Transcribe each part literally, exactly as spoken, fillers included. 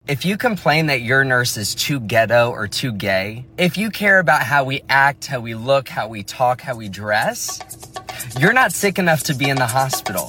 If you complain that your nurse is too ghetto or too gay, if you care about how we act, how we look, how we talk, how we dress, you're not sick enough to be in the hospital.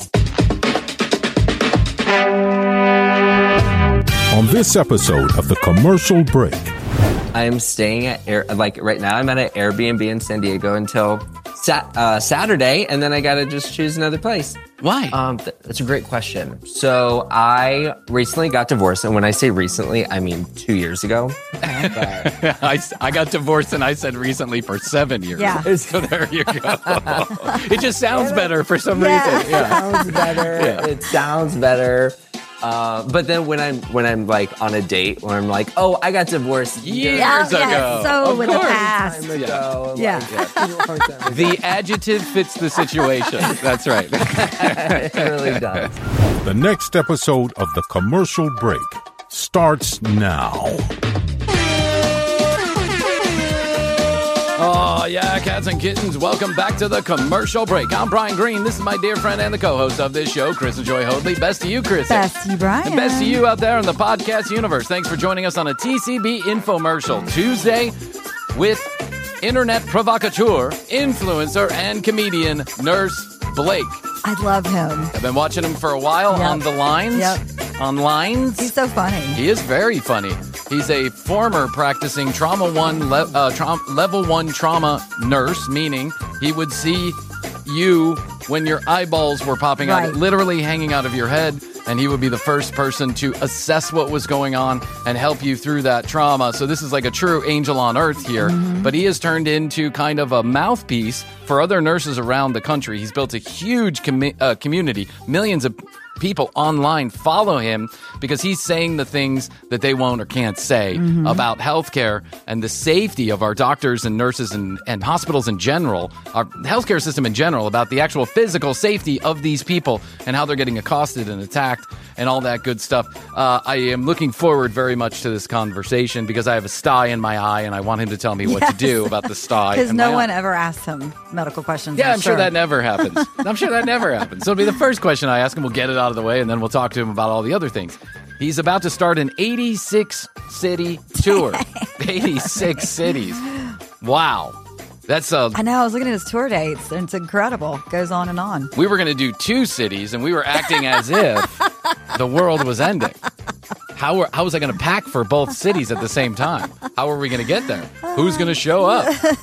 On this episode of The Commercial Break, I am staying at, Air, like right now, I'm at an Airbnb in San Diego until sat, uh, Saturday, and then I gotta just choose another place. Why? Um, th- that's a great question. So I recently got divorced, and when I say recently, I mean two years ago. But... I, I got divorced, and I said recently for seven years. Yeah. So there you go. It just sounds better for some Yeah. reason. Yeah. It sounds better. Yeah. It sounds better. Uh, but then when I'm when I'm like on a date where I'm like, oh, I got divorced Years Yeah, ago. yeah, so Of with the course. past. time ago. Yeah. Like, yeah. people aren't that The adjective fits the situation. That's right. it really does. the next episode of The Commercial Break starts now. Oh, yeah, cats and kittens, welcome back to The Commercial Break. I'm Brian Green. This is my dear friend and the co-host of this show, Chris and Joy Hoadley. Best to you, Chris. Best to you, Brian. And best to you out there in the podcast universe. Thanks for joining us on a T C B infomercial Tuesday with internet provocateur, influencer, and comedian Nurse Blake. I love him. I've been watching him for a while Yep. on the lines. Yep. On lines. He's so funny. He is very funny. He's a former practicing trauma one le- uh, tra- level one trauma nurse, meaning he would see you when your eyeballs were popping Right. out, literally hanging out of your head, and he would be the first person to assess what was going on and help you through that trauma. So this is like a true angel on earth here, Mm-hmm. but he has turned into kind of a mouthpiece for other nurses around the country. He's built a huge com- uh, community, millions of people online follow him because he's saying the things that they won't or can't say Mm-hmm. about healthcare and the safety of our doctors and nurses and, and hospitals in general, our healthcare system in general, about the actual physical safety of these people and how they're getting accosted and attacked and all that good stuff. Uh, I am looking forward very much to this conversation because I have a sty in my eye and I want him to tell me what to Yes. do about the sty. Because in no my one eye. ever asks him medical questions. Yeah, I'm sure that never happens. I'm sure that never happens. So it'll be the first question I ask him. We'll get it out of the way, and then we'll talk to him about all the other things. He's about to start an eighty-six city tour. eighty-six cities. Wow. That's a. I know. I was looking at his tour dates, and it's incredible. Goes on and on. We were going to do two cities, and we were acting as if the world was ending. How, were, how was I going to pack for both cities at the same time? How are we going to get there? Who's going to show up?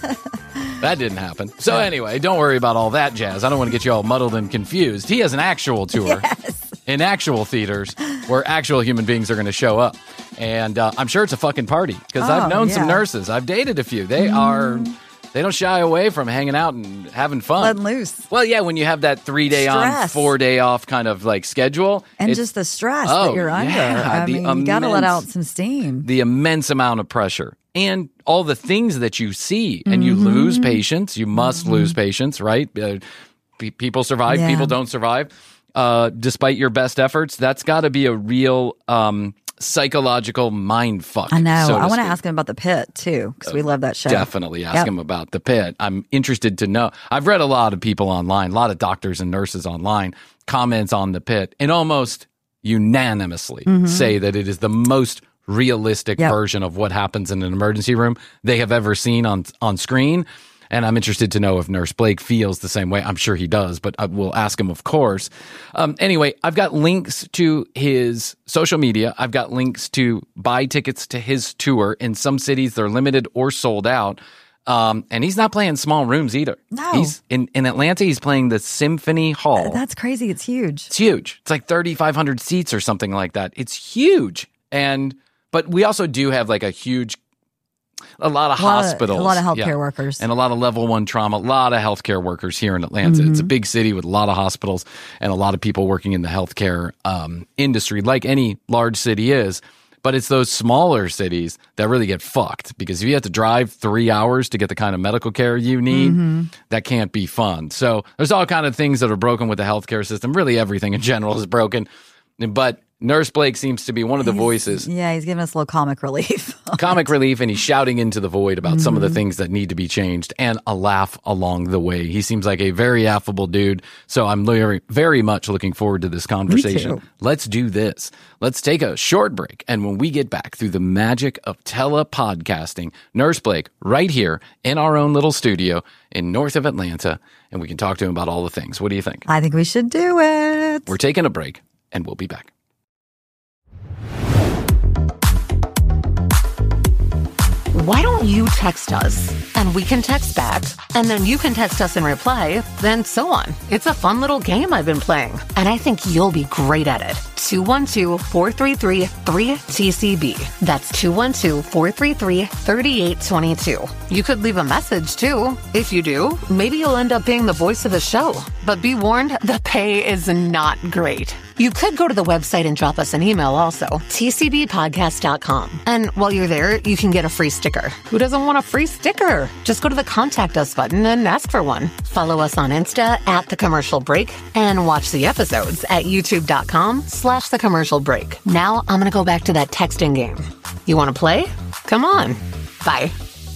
That didn't happen. So anyway, don't worry about all that jazz. I don't want to get you all muddled and confused. He has an actual tour Yes. in actual theaters where actual human beings are going to show up. And uh, I'm sure it's a fucking party because I've Oh, known some yeah. nurses. I've dated a few. They are... They don't shy away from hanging out and having fun. Letting loose. Well, yeah, when you have that three day on, Stress. four day off kind of like schedule. And it's just the stress Oh, that you're under. yeah, I the mean, you got to let out immense- some steam. the immense amount of pressure and all the things that you see. And you Mm-hmm. lose patience. You must lose patience, right? Uh, pe- people survive, Yeah. people don't survive. Uh, despite your best efforts, that's got to be a real um, psychological mind fuck. I know. so I want to speak. ask him about the pit, too, because we love that show. Definitely ask Yep. him about the pit. I'm interested to know. I've read a lot of people online, a lot of doctors and nurses online, comments on the pit, and almost unanimously say that it is the most realistic Yep. version of what happens in an emergency room they have ever seen on on screen. And I'm interested to know if Nurse Blake feels the same way. I'm sure he does, but I will ask him, of course. Um, anyway, I've got links to his social media. I've got links to buy tickets to his tour. In some cities, they're limited or sold out. Um, and he's not playing small rooms either. No. He's in, in Atlanta, he's playing the Symphony Hall. That's crazy. It's huge. It's huge. It's like thirty-five hundred seats or something like that. It's huge. And but we also do have like a huge, a lot of A lot of- hospitals, a lot of healthcare yeah, workers. and a lot of level one trauma. A lot of healthcare workers here in Atlanta. It's a Mm-hmm. big city with a lot of hospitals and a lot of people working in the healthcare um, industry, like any large city is. But it's those smaller cities that really get fucked because if you have to drive three hours to get the kind of medical care you need, Mm-hmm. that can't be fun. So there's all kind of things that are broken with the healthcare system. Really, everything in general is broken. But Nurse Blake seems to be one of the voices. Yeah, he's giving us a little comic relief. Comic relief, and he's shouting into the void about mm-hmm. some of the things that need to be changed and a laugh along the way. He seems like a very affable dude, so I'm very, very much looking forward to this conversation. Let's do this. Let's take a short break, and when we get back through the magic of telepodcasting, Nurse Blake right here in our own little studio in north of Atlanta, and we can talk to him about all the things. What do you think? I think we should do it. We're taking a break, and we'll be back. Why don't you text us and we can text back and then you can text us in reply, then so on. It's a fun little game I've been playing and I think you'll be great at it. two one two, four three three, three T C B. That's two one two, four three three, three eight two two. You could leave a message too. If you do, maybe you'll end up being the voice of the show. But be warned, the pay is not great. You could go to the website and drop us an email also, T C B podcast dot com. And while you're there, you can get a free sticker. Who doesn't want a free sticker? Just go to the Contact Us button and ask for one. Follow us on Insta at The Commercial Break and watch the episodes at youtube.com slash The Commercial Break. Now I'm going to go back to that texting game. You want to play? Come on. Bye.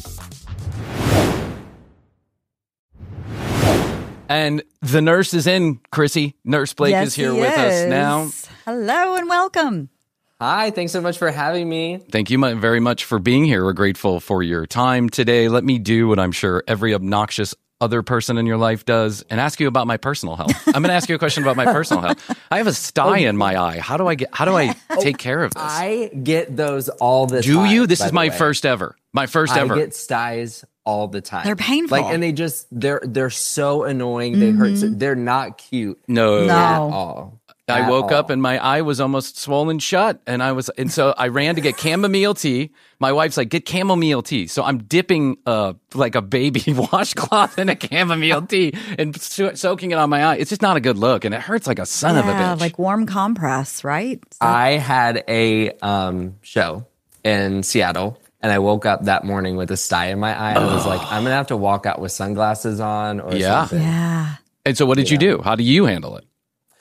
And the nurse is in, Chrissy. Nurse Blake yes, is here he with is. us now. Hello and welcome. Hi, thanks so much for having me. Thank you very much for being here. We're grateful for your time today. Let me do what I'm sure every obnoxious other person in your life does and ask you about my personal health. I'm going to ask you a question about my personal health. I have a sty in my eye. How do I get, how do I take care of this? I get those all the do time. Do you? This is the my way. first ever. My first I ever. I get styes all the time. They're painful. Like, and they just, they're, they're so annoying. They mm-hmm. hurt. So, they're not cute. No. No. At all. I At woke all. up and my eye was almost swollen shut, and I was, and so I ran to get chamomile tea. My wife's like, "Get chamomile tea." So I'm dipping uh like a baby washcloth in a chamomile tea and so- soaking it on my eye. It's just not a good look, and it hurts like a son yeah, of a bitch. like warm compress, right? So- I had a um show in Seattle. And I woke up that morning with a sty in my eye. I was like, I'm going to have to walk out with sunglasses on or yeah. something. Yeah. And so what did yeah. you do? How do you handle it?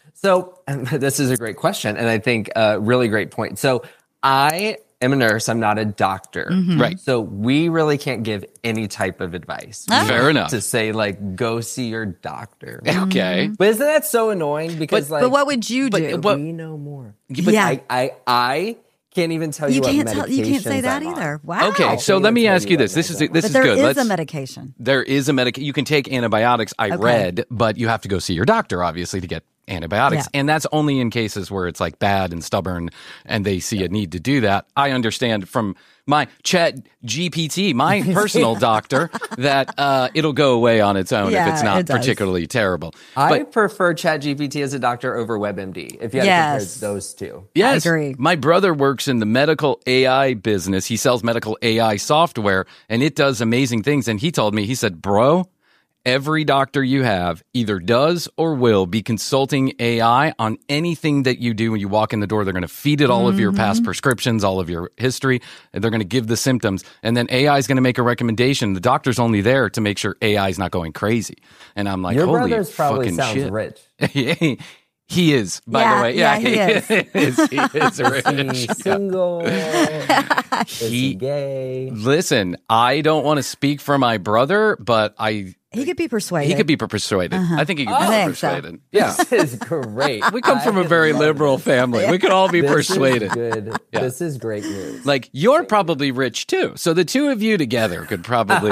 So and this is a great question. And I think a really great point. So I am a nurse. I'm not a doctor. Mm-hmm. Right. So we really can't give any type of advice. Oh. Fair enough. To say like, go see your doctor. Okay. But isn't that so annoying? Because But- like, But what would you but, do? But we know more. But- yeah. I, I, I can't even tell you, You what can't tell. You can't medications say that I'm on. either. Wow. Okay, so can't let me even ask tell you you this. what This is meds this but is there good. is Let's, a medication. There is a medic. You can take antibiotics. I Okay. read, but you have to go see your doctor, obviously, to get antibiotics. Yeah. And that's only in cases where it's like bad and stubborn and they see a need to do that. I understand from my Chat G P T, my personal doctor, that uh, it'll go away on its own Yeah, if it's not it does. particularly terrible. I But prefer ChatGPT as a doctor over WebMD. If you had Yes. to compare those two. yes, I agree. my brother works in the medical A I business. He sells medical A I software and it does amazing things. And he told me, he said, bro, every doctor you have either does or will be consulting A I on anything that you do when you walk in the door. They're going to feed it all mm-hmm. of your past prescriptions, all of your history, and they're going to give the symptoms. And then A I is going to make a recommendation. The doctor's only there to make sure A I is not going crazy. And I'm like, Your holy brother's probably fucking sounds shit. rich. He is, by Yeah, the way. yeah, Yeah, he is. is. He is rich. He's single. Is he He- gay? Listen, I don't want to speak for my brother, but I He could be persuaded. he could be persuaded. I think he could I be think so. persuaded. Yeah. This is great. We come from a I very love liberal it. family. We could all be This persuaded. Is good. Yeah. This is great news. Like, you're probably rich too. So the two of you together could probably,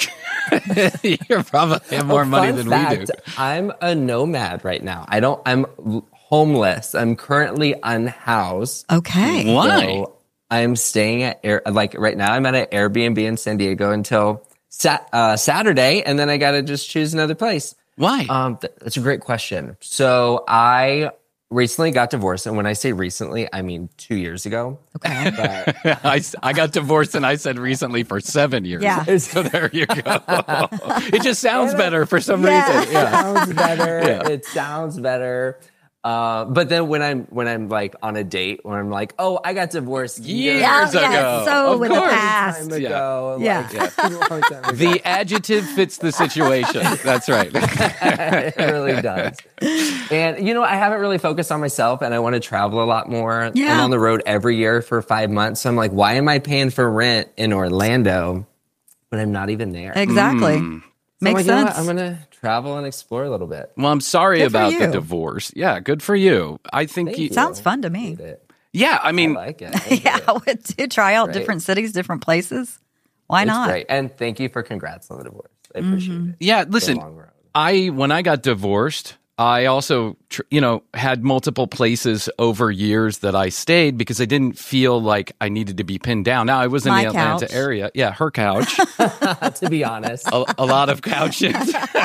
you probably have more Oh, money fun than fact, we do. I'm a nomad right now. I don't, I'm l- homeless. I'm currently unhoused. Okay. Why? So I'm staying at, Air, like right now, I'm at an Airbnb in San Diego until sat, uh, Saturday. And then I got to just choose another place. Why? Um, th- that's a great question. So I recently got divorced. And when I say recently, I mean two years ago. Okay. But I, s- I got divorced and I said recently for seven years. Yeah. So there you go. It just sounds better for some Yeah. reason. It Yeah. sounds better. Yeah. It sounds better. Uh, but then when I'm when I'm like on a date, when I'm like, oh, I got divorced Years Yeah, ago. yeah, so Of with the course. past. time ago, Yeah. like, Yeah. a long time ago. The adjective fits the situation. That's right. It really does. And, you know, I haven't really focused on myself, and I want to travel a lot more. Yeah. I'm on the road every year for five months. So I'm like, why am I paying for rent in Orlando, but I'm not even there? Exactly. So I'm Makes like, you know sense. what? I'm going to travel and explore a little bit. Well, I'm sorry Good for about the you. divorce. Yeah, good for you. I think Thank you. you. Sounds fun to me. Yeah, I I mean, like it. I Yeah, enjoy I it. would too. Try out Great. different cities, different places. Why It's not? great. And thank you for congrats on the divorce. I appreciate it. yeah. It's a Listen, long road. I when I got divorced, I also, tr- you know, had multiple places over years that I stayed because I didn't feel like I needed to be pinned down. Now I was in My the Atlanta couch. area. Yeah, her couch. To be honest. a, a lot of couches.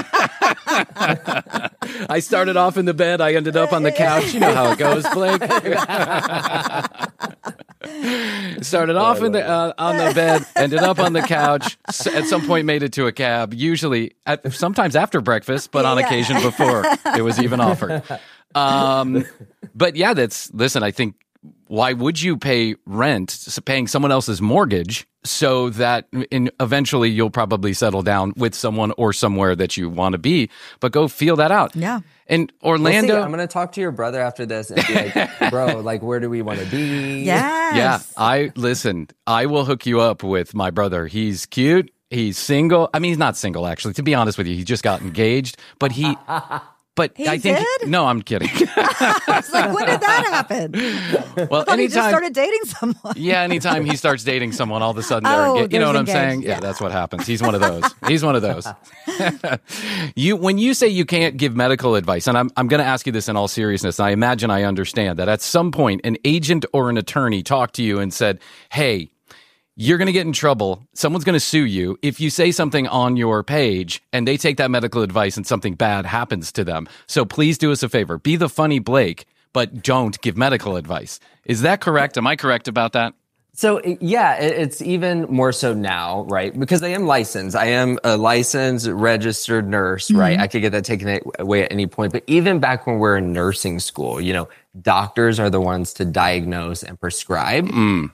I started off in the bed. I ended up on the couch. You know how it goes, Blake. Started off in the uh, on the bed, ended up on the couch. S- At some point, made it to a cab. Usually, at, sometimes after breakfast, but on Yeah. occasion before it was even offered. Um, but yeah, that's listen. I think why would you pay rent, s- paying someone else's mortgage, so that in, eventually you'll probably settle down with someone or somewhere that you want to be, but go feel that out. Yeah. And We'll see. Orlando, I'm going to talk to your brother after this and be like, bro, like, where do we want to be? Yes. yeah, I listen, I will hook you up with my brother. He's cute. He's single. I mean, he's not single, actually, to be honest with you. He just got engaged, but he, but He I think, did? no, I'm kidding. It's like, when did that happen? Well, I thought he just anytime, started dating someone. yeah, anytime he starts dating someone, all of a sudden they're Oh, engaged. You know what I'm there's saying? engaged. Yeah, Yeah. that's what happens. He's one of those. He's one of those. you, when you say you can't give medical advice, and I'm, I'm going to ask you this in all seriousness, and I imagine I understand that at some point an agent or an attorney talked to you and said, hey, you're going to get in trouble. Someone's going to sue you if you say something on your page and they take that medical advice and something bad happens to them. So please do us a favor. Be the funny Blake, but don't give medical advice. Is that correct? Am I correct about that? So yeah, it- it's even more so now, right? Because I am licensed. I am a licensed, registered nurse, right? I could get that taken away at any point. But even back when we're in nursing school, you know, doctors are the ones to diagnose and prescribe.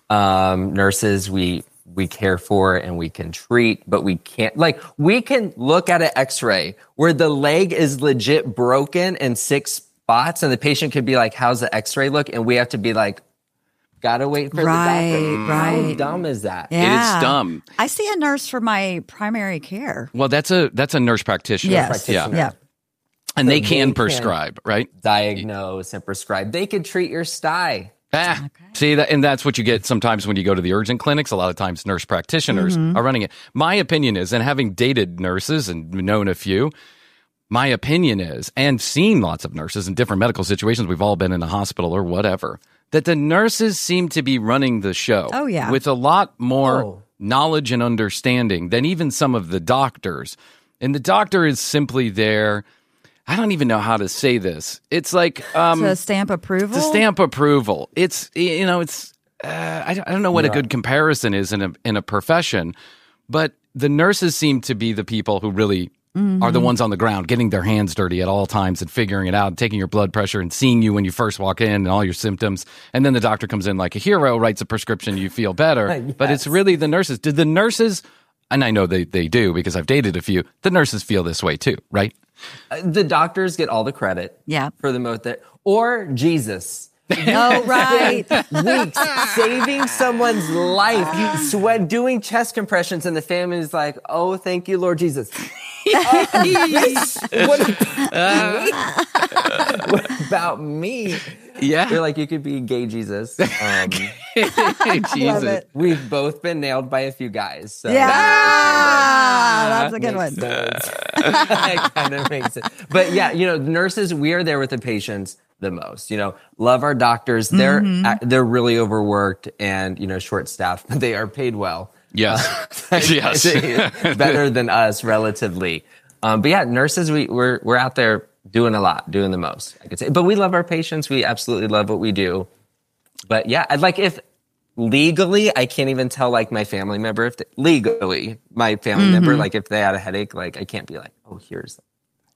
Um, nurses, we we care for and we can treat, but we can't, like, we can look at an x-ray where the leg is legit broken in six spots and the patient could be like, how's the x-ray look? And we have to be like, gotta wait for Right, the doctor. How right. dumb is that? Yeah. It is dumb. I see a nurse for my primary care. Well, that's a that's a nurse practitioner. Yes. Yeah. Yeah. And they So can they can- prescribe, right? Diagnose and prescribe. They could treat your sty. Ah, see that, and that's what you get sometimes when you go to the urgent clinics. A lot of times, nurse practitioners are running it. My opinion is, and having dated nurses and known a few, my opinion is, and seen lots of nurses in different medical situations. We've all been in a hospital or whatever. That the nurses seem to be running the show. Oh, yeah. with a lot more Oh. knowledge and understanding than even some of the doctors. And the doctor is simply there. I don't even know how to say this. It's like um, To stamp approval. to stamp approval. It's you know, it's uh, I, don't, I don't know what a good comparison is in a in a profession, but the nurses seem to be the people who really are the ones on the ground, getting their hands dirty at all times and figuring it out, and taking your blood pressure and seeing you when you first walk in and all your symptoms, and then the doctor comes in like a hero, writes a prescription, you feel better. But it's really the nurses. Did the nurses? And I know they they do because I've dated a few. The nurses feel this way too, right? Uh, The doctors get all the credit. Yeah. For the most that, or Jesus. Oh, right. Weeks saving someone's life, sweat, doing chest compressions, and the family is like, "Oh, thank you, Lord Jesus." Uh, this- what, about, what about me? Yeah. They're like, you could be gay Jesus. Um, Jesus. it. we've both been nailed by a few guys. So Yeah. That's a good makes one. sense. That kind of makes sense. But yeah, you know, nurses, we are there with the patients the most. You know, love our doctors. They're Mm-hmm. they're really overworked and, you know, short staffed, but they are paid well. Yes. Yes. Better than us relatively. Um, but yeah, nurses, we, we're we're out there doing a lot, doing the most, I could say. But we love our patients. We absolutely love what we do. But yeah, I'd like if legally, I can't even tell like my family member if they, legally my family member, like if they had a headache, like I can't be like, oh, here's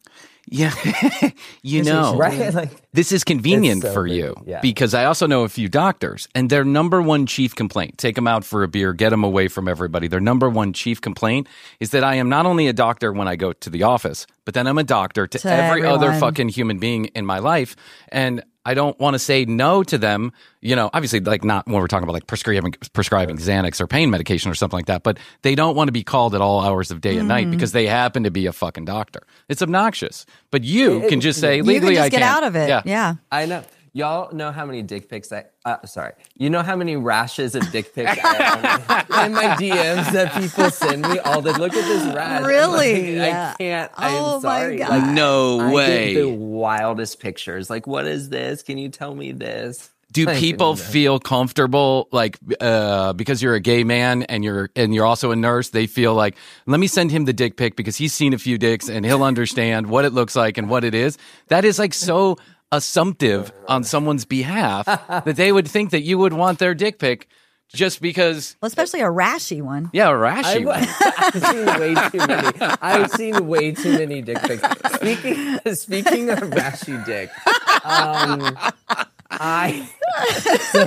Yeah, you This is know, Right? Like, this is convenient It's so for good. you Yeah. because I also know a few doctors, and their number one chief complaint, take them out for a beer, get them away from everybody. Their number one chief complaint is that I am not only a doctor when I go to the office, but then I'm a doctor to, To every other everyone. fucking human being in my life. And I don't want to say no to them, you know, obviously like not when we're talking about like prescribing, prescribing Xanax or pain medication or something like that, but they don't want to be called at all hours of day and night because they happen to be a fucking doctor. It's obnoxious. But you can just say You legally can just I get can't. out of it. Yeah. Yeah. I know. Y'all know how many dick pics I, uh, sorry. You know how many rashes of dick pics I have on my, in my D Ms that people send me all the, look at this rash. Really? Like, Yeah. I can't, Oh, I'm my sorry. God. Like, No I way. get the wildest pictures. Like, what is this? Can you tell me this? Do Like, people feel comfortable, like, uh, because you're a gay man and you're and you're also a nurse? They feel like, let me send him the dick pic because he's seen a few dicks and he'll understand what it looks like and what it is. That is like so assumptive on someone's behalf that they would think that you would want their dick pic just because. Well, especially a rashy one. Yeah, a rashy. one. I've seen way too many. I've seen way too many dick pics. Speaking speaking of rashy dick, um, I, so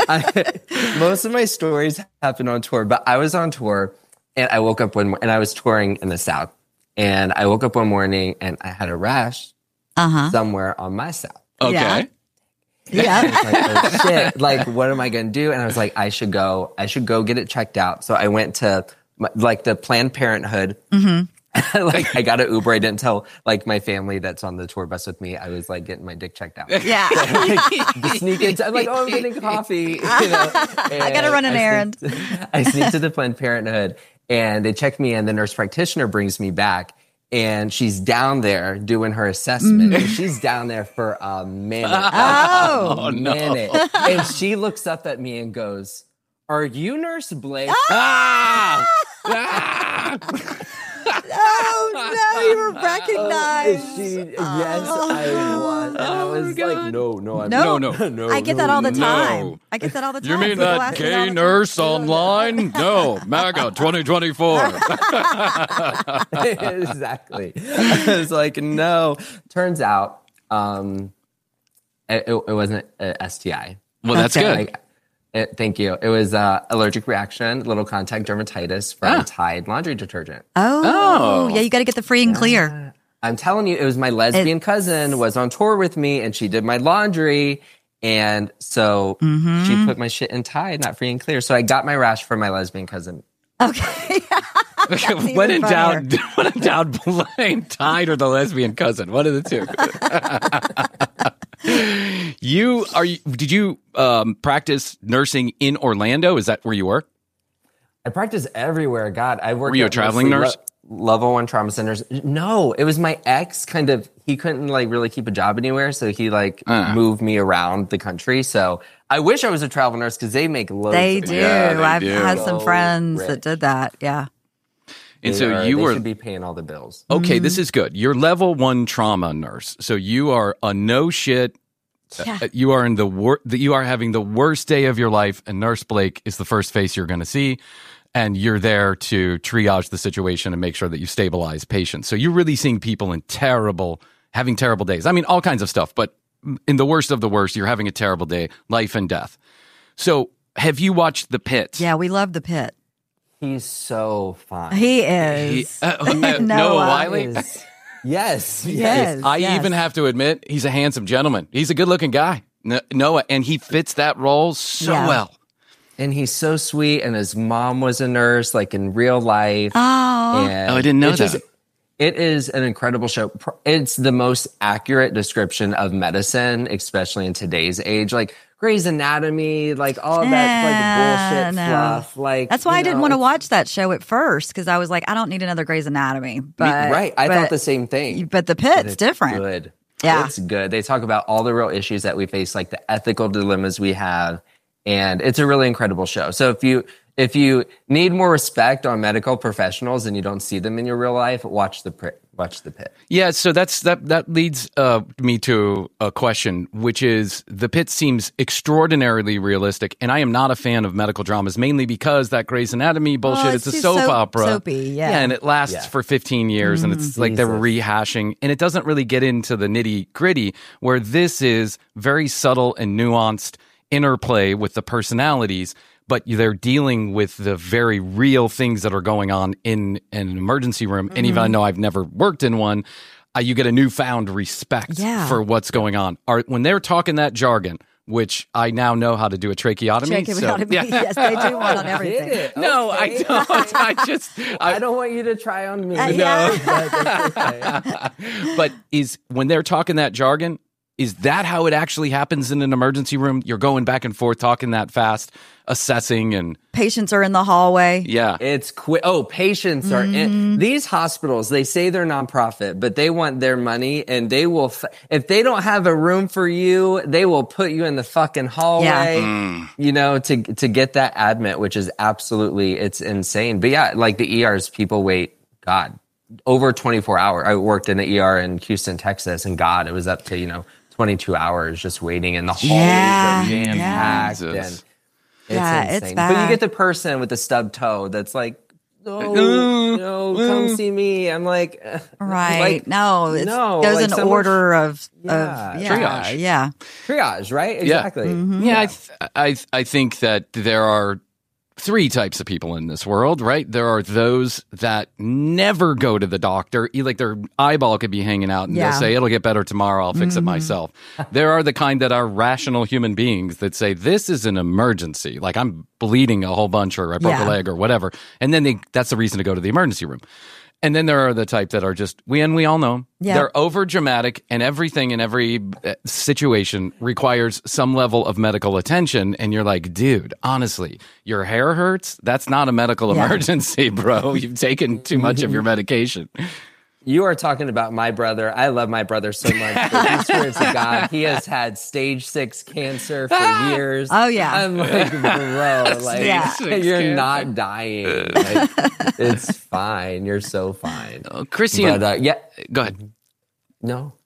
I most of my stories happen on tour, but I was on tour and I woke up one mo- and I was touring in the South, and I woke up one morning and I had a rash Uh-huh. somewhere on my scalp. Okay. Yeah. I Yeah. was like, oh shit, like what am I going to do? And I was like, I should go, I should go get it checked out. So I went to my, like the Planned Parenthood. Mm-hmm. Like I got an Uber. I didn't tell like my family that's on the tour bus with me. I was like getting my dick checked out. Yeah. Like, sneak into, I'm like, oh, I'm getting coffee. You know? I got to run an I errand. sneaked- I sneak to the Planned Parenthood and they check me in. The nurse practitioner brings me back. And she's down there doing her assessment. And she's down there for a minute. Oh. a minute. And she looks up at me and goes, "Are you Nurse Blake?" Ah! Ah! Oh, no, you were recognized. She, yes, I was. And I was like, no, no, I'm No, No, no. no. I get no, that all the no. time. I get that all the time. You mean People that ask me all gay the nurse time. online? No, MAGA twenty twenty-four. Exactly. I was like, no. Turns out, um, it, it wasn't a S T I. Well, that's Okay. good. Like, it, thank you. It was uh, allergic reaction, little contact dermatitis from Ah. Tide laundry detergent. Oh, Oh. yeah, you got to get the free and clear. I'm telling you, it was my lesbian It- cousin was on tour with me, and she did my laundry, and so Mm-hmm. she put my shit in Tide, not free and clear. So I got my rash from my lesbian cousin. Okay. When in even doubt, when in doubt, blame Tide or the lesbian cousin. One of the two. you are. You, did you um, practice nursing in Orlando? Is that where you were? I practice everywhere. God, I worked. Were you a at traveling mostly nurse? Le- level one trauma centers. No, it was my ex. Kind of, he couldn't like really keep a job anywhere, so he like Uh. moved me around the country. So I wish I was a travel nurse because they make loads. They of do. Yeah, they I've do. had some So friends rich. that did that. Yeah. And They so are- you they were should be paying all the bills. okay. This is good. You're level one trauma nurse, so you are a no shit. Yeah. uh, You are in the wor- that you are having the worst day of your life, and Nurse Blake is the first face you're going to see. And you're there to triage the situation and make sure that you stabilize patients. So you're really seeing people in terrible, having terrible days. I mean, all kinds of stuff, but in the worst of the worst, you're having a terrible day, life and death. So have you watched The Pit? Yeah, we love the pit. He's so fine. He He- is. uh, uh, Noah Noah. Wiley? Is- yes, Yes. I yes. even have to admit, he's a handsome gentleman. He's a good looking guy, N- Noah, and he fits that role so Yeah. well. And he's so sweet. And his mom was a nurse, like in real life. Oh, And Oh, I didn't know it's just- that. It is an incredible show. Pr- It's the most accurate description of medicine, especially in today's age. Like Grey's Anatomy, like all that Eh, like bullshit no. fluff. Like that's why you I didn't know, want to it's- watch that show at first because I was like, I don't need another Grey's Anatomy. But right. I but, thought the same thing. But the But pit's it's different. Good. Yeah. It's good. They talk about all the real issues that we face, like the ethical dilemmas we have. And it's a really incredible show. So if you If you need more respect on medical professionals and you don't see them in your real life, watch the Pit. Watch the Pit. Yeah, so that's that. That leads uh, me to a question, which is the Pit seems extraordinarily realistic, and I am not a fan of medical dramas, mainly because that Grey's Anatomy bullshit. Oh, it's, it's a too soap soap- opera, soapy, yeah. yeah, and it lasts Yeah. for fifteen years, and it's like they're Jesus. rehashing, and it doesn't really get into the nitty gritty. Where this is very subtle and nuanced interplay with the personalities. But they're dealing with the very real things that are going on in, in an emergency room. And even though I've never worked in one, uh, you get a newfound respect Yeah. for what's going on. Are, when they're talking that jargon, which I now know how to do a tracheotomy. Tracheotomy. So, yeah. Yes, they do one on everything. Did it? No, I Okay. don't. I just, I, I don't want you to try on me. Uh, No, yeah. but it's okay. but is when they're talking that jargon, is that how it actually happens in an emergency room? You're going back and forth, talking that fast, assessing, and Patients are in the hallway. yeah. It's quick. Oh, patients are in these hospitals. They say they're nonprofit, but they want their money, and they will. F- if they don't have a room for you, they will put you in the fucking hallway. You know, to to get that admit, which is absolutely it's insane. But yeah, like the E Rs, people wait. God, over twenty-four hours. I worked in the E R in Houston, Texas, and God, it was up to you know twenty-two hours just waiting in the hallways Yeah, are jam packed yeah. and. It's Yeah, it's insane. But you bad. get the person with the stub toe that's like, no, no, come see me. I'm like, uh, Right. like, no, it no, goes like in someone- order of, Yeah. of yeah, Triage. Yeah. triage, right? Yeah. Exactly. Yeah, I, th- I I think that there are three types of people in this world, right? There are those that never go to the doctor, E- like their eyeball could be hanging out, and Yeah. they'll say, "It'll get better tomorrow. I'll fix it myself." There are the kind that are rational human beings that say, "This is an emergency. Like I'm bleeding a whole bunch, or I broke Yeah. a leg, or whatever," and then they that's the reason to go to the emergency room. And then there are the type that are just we and we all know 'em. Yeah. They're over dramatic, and everything in every uh, situation requires some level of medical attention. And you're like, dude, honestly, your hair hurts. That's not a medical Yeah. emergency, bro. You've taken too much of your medication. You are talking about my brother. I love my brother so much. But he swears to God, he has had stage six cancer for years. Oh, yeah. I'm like, bro, like Yeah. six you're cancer. not dying. Like, it's fine. You're so fine. Uh, Christian, But, uh, yeah, go ahead. no,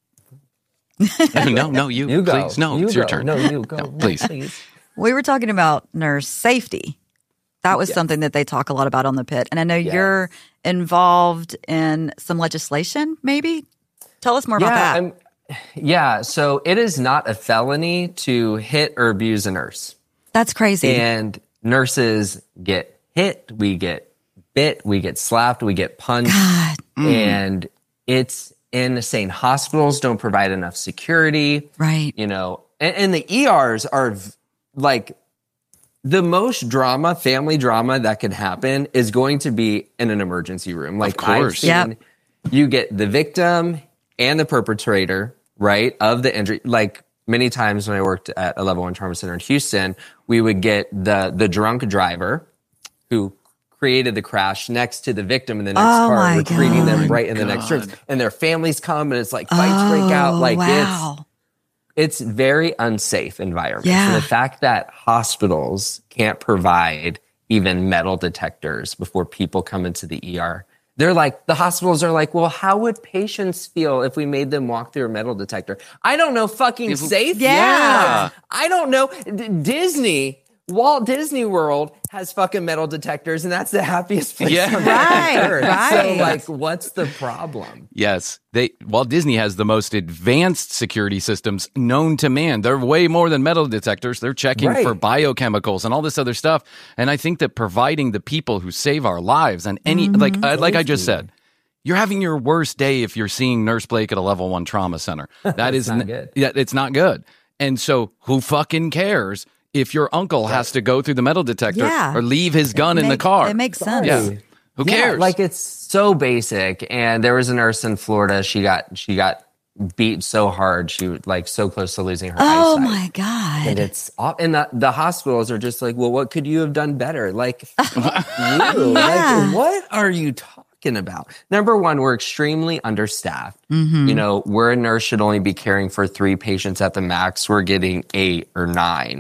no, no, you, you go. please. No, you it's your go. turn. No, you go. No, please. We were talking about nurse safety. That was something that they talk a lot about on the Pit. And I know Yes. you're involved in some legislation, maybe? Tell us more about that. I'm, yeah. So it is not a felony to hit or abuse a nurse. That's crazy. And nurses get hit, we get bit, we get slapped, we get punched. God. And it's insane. Hospitals don't provide enough security, Right. you know, and, and the E Rs are v- like the most drama, family drama that could happen is going to be in an emergency room. Like I've course. seen, Yep. you get the victim and the perpetrator, right, of the injury. Like many times when I worked at a level one trauma center in Houston, we would get the the drunk driver who created the crash next to the victim in the next Oh car, my retrieving God. them right in the next room. And their families come and it's like fights break out. Oh, Like wow. it's it's very unsafe environment. Yeah. And the fact that hospitals can't provide even metal detectors before people come into the E R. They're like, the hospitals are like, well, how would patients feel if we made them walk through a metal detector? I don't know, fucking safe? Yeah. I don't know. D- Disney, Walt Disney World has fucking metal detectors, and that's the happiest place Yeah. on Right, earth. right. So, like, what's the problem? Yes, they. Walt Disney has the most advanced security systems known to man. They're way more than metal detectors. They're checking Right. for biochemicals and all this other stuff. And I think that providing the people who save our lives and any like uh, like I just said, you're having your worst day if you're seeing Nurse Blake at a level one trauma center. That is not n- good. Yeah, it's not good. And so, who fucking cares if your uncle has to go through the metal detector Yeah. or leave his gun in the Make- car? It makes sense. Yeah. Who Yeah, cares? like it's so basic. And there was a nurse in Florida. She got she got beat so hard. She was like so close to losing her Oh eyesight. my God. And it's off, and the, the hospitals are just like, well, what could you have done better? Like, fuck you. Yeah. Like, what are you talking about? Number one, we're extremely understaffed. Mm-hmm. You know, where a nurse should only be caring for three patients at the max, we're getting eight or nine.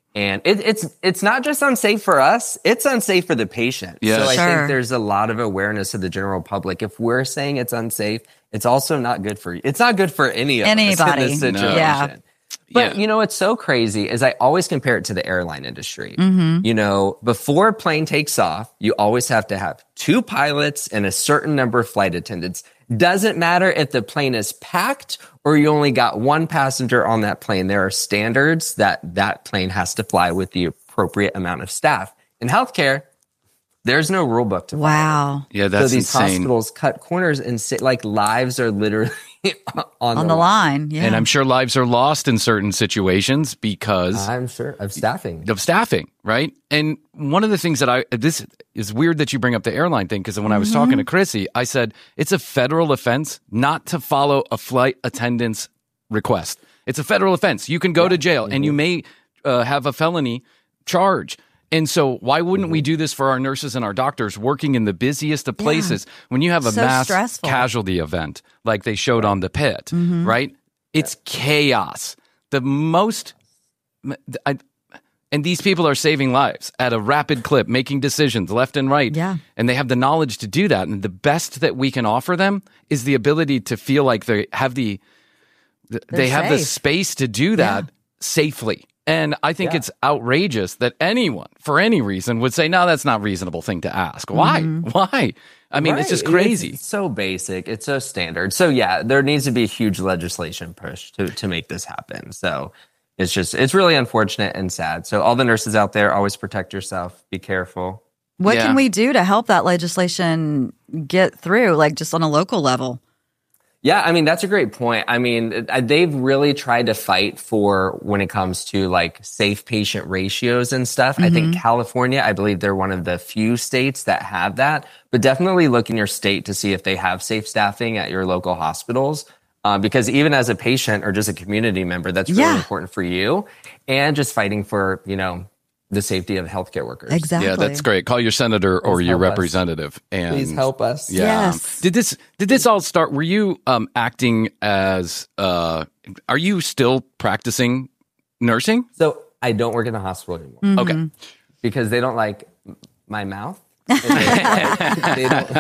And it, it's it's not just unsafe for us, it's unsafe for the patient. Yeah. So I Sure. think there's a lot of awareness of the general public. If we're saying it's unsafe, it's also not good for you. It's not good for any of us Anybody. in this No. situation. Yeah. But Yeah. you know what's so crazy is I always compare it to the airline industry. Mm-hmm. You know, before a plane takes off, you always have to have two pilots and a certain number of flight attendants. Doesn't matter if the plane is packed or you only got one passenger on that plane. There are standards that that plane has to fly with the appropriate amount of staff. In healthcare, there's no rule book to follow. Wow. Yeah, that's so these insane. hospitals cut corners and say, like lives are literally on, On the line. Yeah. And I'm sure lives are lost in certain situations because I'm sure of staffing. of staffing, right? And one of the things that I, this is weird that you bring up the airline thing, because when I was talking to Chrissy, I said, it's a federal offense not to follow a flight attendant's request. It's a federal offense. You can go to jail and you may uh, have a felony charge. And so why wouldn't we do this for our nurses and our doctors working in the busiest of places when you have a So mass stressful. casualty event like they showed on the pit, right? It's chaos. The most, I, and these people are saving lives at a rapid clip, making decisions left and right. Yeah. And they have the knowledge to do that. And the best that we can offer them is the ability to feel like they have the, th- they have the safe. space to do that safely. And I think Yeah. it's outrageous that anyone, for any reason, would say, no, that's not a reasonable thing to ask. Why? Why? I mean, it's just Right. crazy. It's so basic. It's so standard. So yeah, there needs to be a huge legislation push to, to make this happen. So it's just, it's really unfortunate and sad. So all the nurses out there, always protect yourself. Be careful. What Yeah. can we do to help that legislation get through, like just on a local level? Yeah, I mean, that's a great point. I mean, uh, they've really tried to fight for when it comes to like safe patient ratios and stuff. I think California, I believe they're one of the few states that have that, but definitely look in your state to see if they have safe staffing at your local hospitals. Uh, because even as a patient or just a community member, that's really Yeah. important for you, and just fighting for, you know, the safety of healthcare workers. Exactly. Yeah, that's great. Call your senator or Please your help us. representative. And Please help us. Yeah. Yes. Did this did this all start? Were you um, acting as? Uh, are you still practicing nursing? So I don't work in the hospital anymore. Okay. Because they don't like m- my mouth. They don't-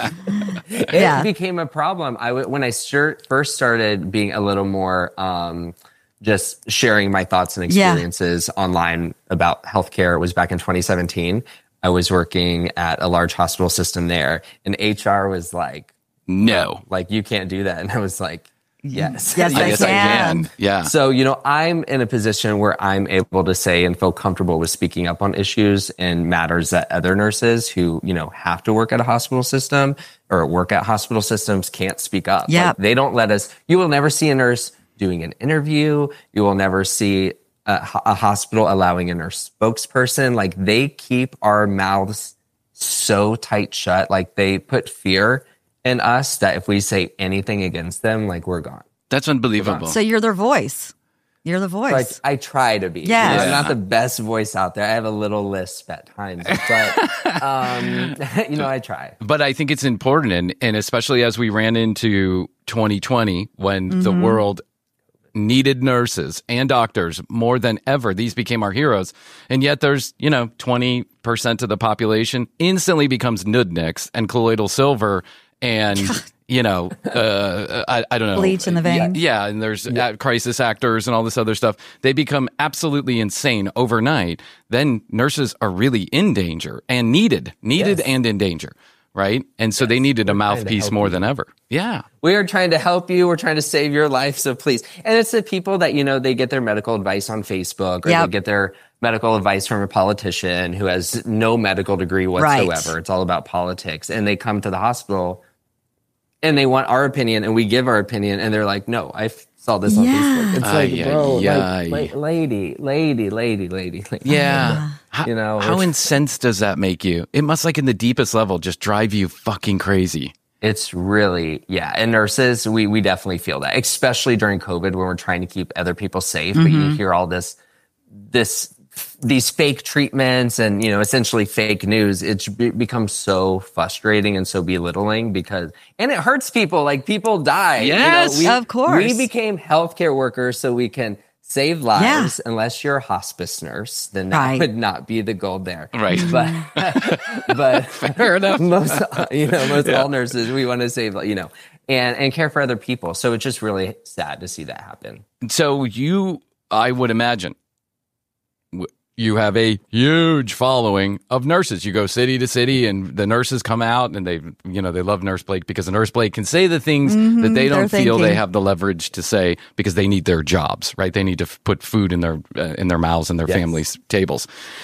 it Yeah. became a problem. I w- when I stir- first started being a little more um, just sharing my thoughts and Yeah. experiences online about healthcare. It was back in twenty seventeen. I was working at a large hospital system there, and H R was like, No. "Like you can't do that," and I was like, "Yes, Yes, I yes, can. I can. Yeah. So, you know, I'm in a position where I'm able to say and feel comfortable with speaking up on issues and matters that other nurses who, you know, have to work at a hospital system or work at hospital systems can't speak up. Yep. Like, they don't let us, you will never see a nurse doing an interview. You will never see a, a hospital allowing a nurse spokesperson. Like they keep our mouths so tight shut. Like they put fear in us that if we say anything against them, like we're gone. That's unbelievable. So you're their voice. You're the voice. Like I try to be. Yes. You know, I'm Yeah. not the best voice out there. I have a little lisp at times, but um, you know, I try. But I think it's important, and, and especially as we ran into twenty twenty when the world needed nurses and doctors more than ever. These became our heroes. And yet there's, you know, twenty percent of the population instantly becomes nudniks and colloidal silver and, you know, uh, I, I don't know. Bleach in the veins. Yeah, and there's uh, crisis actors and all this other stuff. They become absolutely insane overnight. Then nurses are really in danger and needed, needed Yes. and in danger, right? And so they needed a mouthpiece help more you. than ever. Yeah. We are trying to help you. We're trying to save your life. So please. And it's the people that, you know, they get their medical advice on Facebook or Yep. they get their medical advice from a politician who has no medical degree whatsoever. Right. It's all about politics. And they come to the hospital and they want our opinion and we give our opinion and they're like, no, I f- saw this on Yeah. Facebook. It's like, Ay, bro, ay, ay. like, la- lady, lady, lady, lady. Like, Yeah. How, You know, how it's- incensed does that make you? It must, like, in the deepest level, just drive you fucking crazy. It's really, yeah. And nurses, we, we definitely feel that, especially during COVID when we're trying to keep other people safe. But you hear all this, this, these fake treatments and, you know, essentially fake news. It's be- becomes so frustrating and so belittling because, and it hurts people. Like people die. you know, Yes, we- of course. We became healthcare workers so we can save lives. Unless you're a hospice nurse, then that Right. would not be the goal there. Right. But, but Fair enough. most, you know, most all nurses, we want to save, you know, and, and care for other people. So it's just really sad to see that happen. So you, I would imagine, w- you have a huge following of nurses. You go city to city, and the nurses come out, and they, you know, they love Nurse Blake because the Nurse Blake can say the things Mm-hmm, that they don't they're feel they thinking. have the leverage to say because they need their jobs, right? They need to f- put food in their uh, in their mouths and their Yes. families' tables.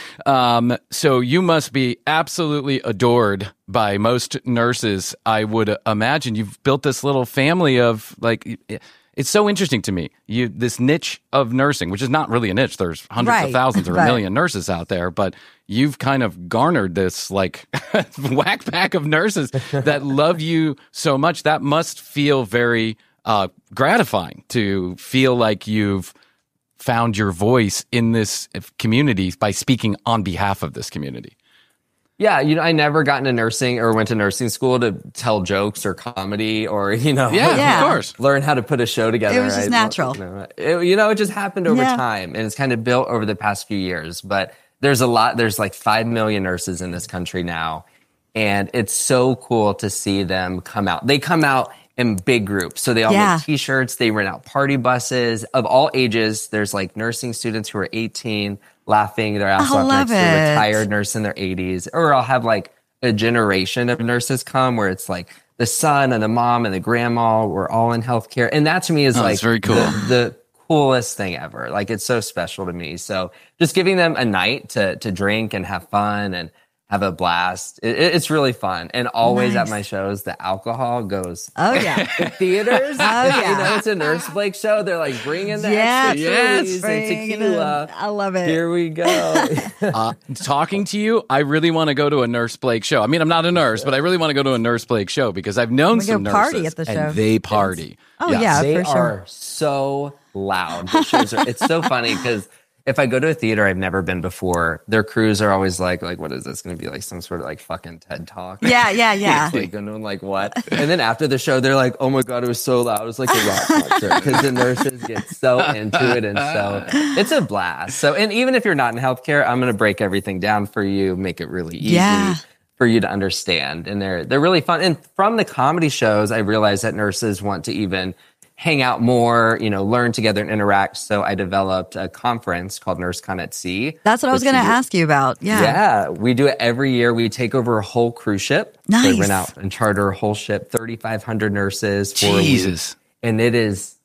Um, so you must be absolutely adored by most nurses. I would imagine you've built this little family of like. It's so interesting to me. You this niche of nursing, which is not really a niche. There's hundreds Right, of thousands or a right. million nurses out there, but you've kind of garnered this like whack pack of nurses that love you so much. That must feel very uh, gratifying to feel like you've found your voice in this community by speaking on behalf of this community. Yeah, you know, I never got into nursing or went to nursing school to tell jokes or comedy or, you know, Yeah, Yeah. of course. learn how to put a show together. It was just right? natural. You know, it, you know, it just happened over Yeah. time, and it's kind of built over the past few years. But there's a lot, there's like five million nurses in this country now. And it's so cool to see them come out. They come out in big groups. So they all Yeah. make t-shirts, they rent out party buses of all ages. There's like nursing students who are eighteen laughing their ass I off love next to a it. retired nurse in their eighties. Or I'll have like a generation of nurses come where it's like the son and the mom and the grandma were all in healthcare. And that to me is Oh, like that's very cool. the, the coolest thing ever. Like it's so special to me. So just giving them a night to to drink and have fun and have a blast. It, it- it's really fun. And always Nice. at my shows, the alcohol goes. Oh yeah. The theaters, Oh, yeah. you know, it's a Nurse Blake show. They're like, bring in the Yes. extra Yes. trees Bring and it tequila. in. I love it. Here we go. Uh, talking to you, I really want to go to a Nurse Blake show. I mean, I'm not a nurse, but I really want to go to a Nurse Blake show because I've known We some go nurses party at the show. and they party. Oh, yeah. they for sure. are so loud. The shows are, it's so funny because if I go to a theater I've never been before, their crews are always like, like, what is this going to be like? Some sort of like fucking TED talk. Yeah, yeah, yeah. It's like, going to like what? And then after the show, they're like, oh my God, it was so loud. It was like a rock concert because the nurses get so into it. And so it's a blast. So, and even if you're not in healthcare, I'm going to break everything down for you, make it really easy. Yeah. For you to understand. And they're they're really fun. And from the comedy shows, I realized that nurses want to even hang out more, you know, learn together and interact. So I developed a conference called NurseCon at Sea. That's what I was which going to we do- ask you about. Yeah. Yeah, we do it every year. We take over a whole cruise ship. So Nice. we rent out and charter a whole ship, thirty-five hundred nurses for a week. Jesus. And it is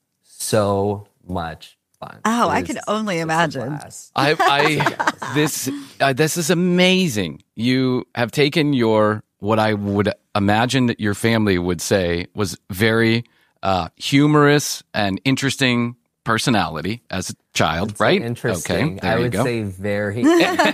so much fun. Oh, It I is can only just a imagine. blast. I, I this uh, this is amazing. You have taken your what I would imagine that your family would say was very uh, humorous and interesting personality as a child, right? Interesting. Okay, there I you would go. say very,